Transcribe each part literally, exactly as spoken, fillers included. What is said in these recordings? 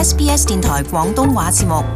S B S 電台廣東話節目。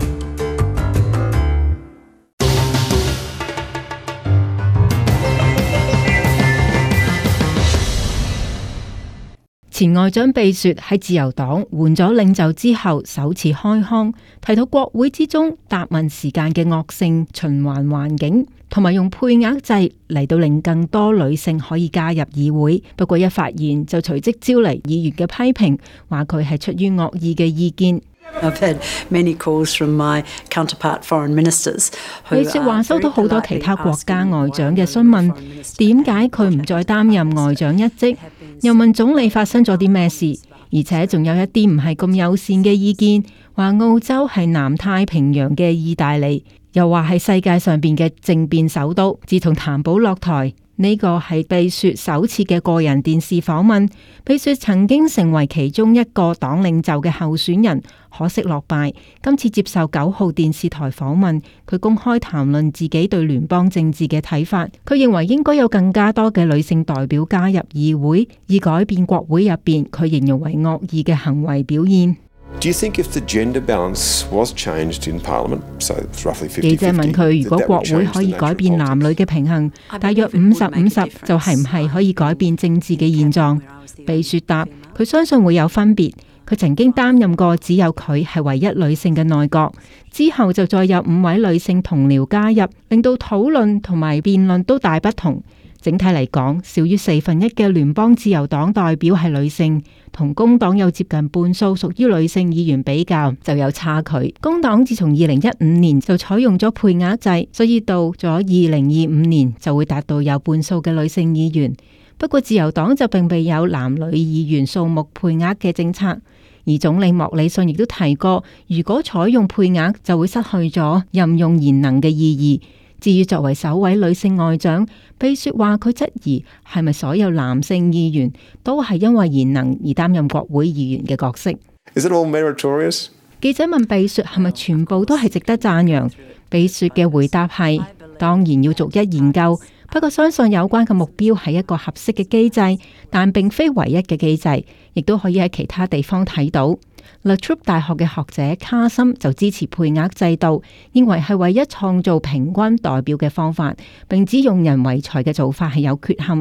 前外長貝雪喺自由黨換咗領袖之後首次開腔，提到國會之中答問時間嘅惡性循環環境，同埋用配額制嚟到令更多女性可以加入議會。不過一發言就隨即招嚟議員嘅批評，話佢係出於惡意嘅意見。 I've had many calls from my counterpart foreign ministers. 貝雪話收到好多其他國家外長嘅詢問，點解佢唔再擔任外長一職？又問總理發生咗啲咩事，而且仲有一啲唔係咁友善嘅意見，話澳洲係南太平洋嘅意大利，又話係世界上邊嘅政變首都。自從譚寶落台，呢個係貝雪首次嘅個人電視訪問。貝雪曾經成為其中一個黨領袖嘅候選人，可惜落敗。今次接受九號電視台訪問，佢公開談論自己對聯邦政治嘅睇法。佢認為應該有更加多嘅女性代表加入議會，以改變國會入邊佢形容為惡意嘅行為表現。 Do you think if the gender balance was changed in Parliament, so it's roughly fifty fifty, 記者問佢，如果國會可以改變男女嘅平衡，大約五十五十，就係唔係可以改變政治嘅現狀？貝雪答，佢相信會有分別。佢曾經擔任過只有佢係唯一女性嘅內閣，之後就再有五位女性同僚加入，令到討論同埋辯論都大不同。整體嚟講，少於四分一嘅聯邦自由黨代表係女性，同工黨有接近半數屬於女性議員比較就有差距。工黨自從二零一五年就採用咗配額制，所以到咗二零二五年就會達到有半數嘅女性議員。不過自由黨就並未有男女議員數目配額嘅政策，而總理莫里遜亦都提過，如果採用配額就會失去咗任用賢能嘅意義。至於作為首位女性外長，貝雪話佢質疑係咪所有男性議員都係因為賢能而擔任國會議員嘅角色。 Is it all meritorious? 記者問貝雪係咪全部都係值得讚揚，貝雪嘅回答係當然要逐一研究，不過相信有關嘅目標係一個合適嘅機制，但並非唯一嘅機制，亦都可以喺其他地方睇到。La Trobe 大學嘅學者卡森就支持配額制度，認為係唯一創造平均代表嘅方法，並指用人唯才嘅做法係有缺陷。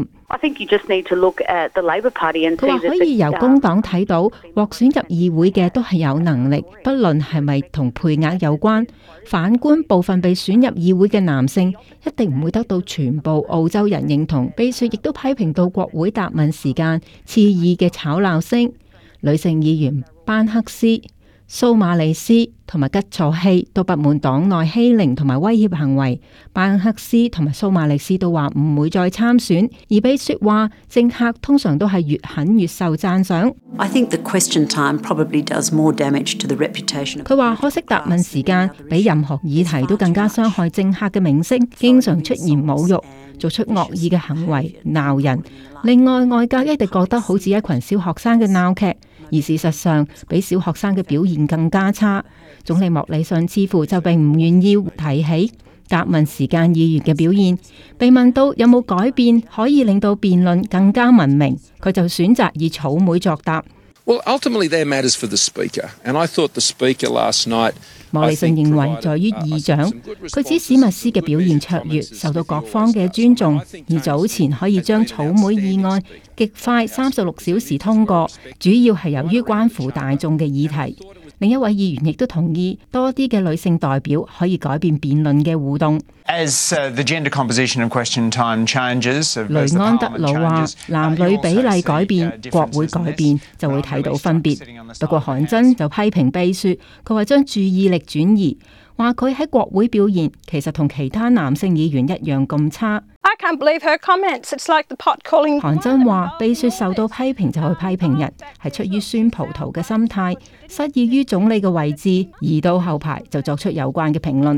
佢話可以由工黨睇到獲選入議會嘅都係有能力，不論係咪同配額有關。反觀部分被選入議會嘅男性，一定唔會得到全部澳洲人認同。貝雪亦都批評到國會答問時間刺耳嘅吵鬧聲。女性議員班克斯、蘇馬利斯同埋吉楚希都不滿黨內欺凌同埋威脅行為，班克斯同埋蘇馬利斯都話唔會再參選，而貝雪話政客通常都係越狠越受讚賞。 I think the question time probably does more damage to the reputation. 佢話可惜答問時間比任何議題都更加傷害政客嘅名聲，經常出現侮辱、做出惡意嘅行為、鬧人。另外，外界一直覺得好似一群小學生嘅鬧劇，而事實上比小學生嘅表現更加差。總理莫里遜似乎就並唔願意提起答問時間議員嘅表現。被問到有冇改變可以令到辯論更加文明，佢就選擇以草莓作答。 Well, ultimately, that matters for the speaker, and I thought the speaker last night. 莫里遜認為在於議長，佢指史密斯嘅表現卓越，受到各方嘅尊重，而早前可以將草莓議案極快三十六小時通過，主要係由於關乎大眾嘅議題。另一位議員亦都同意多啲嘅女性代表可以改變辯論嘅互動。 As, uh, the gender composition of question time changes, 雷安德魯話：男女比例改變，國會改變，就會睇到分別。不過韓真就批評貝雪，佢話將注意力轉移，話佢喺國會表現其實同其他男性議員一樣咁差。 I can't believe her comments. It's like the pot calling. 韓真話：貝雪受到批評就去批評人，係出於酸葡萄嘅心態，失意於總理嘅位置，移到後排就作出有關嘅評論。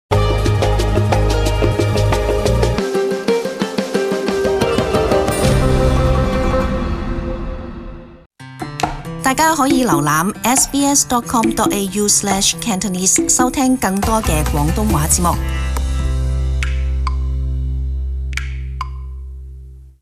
大家可以瀏覽 s b s dot com dot a u slash cantonese 收聽更多嘅廣東話節目。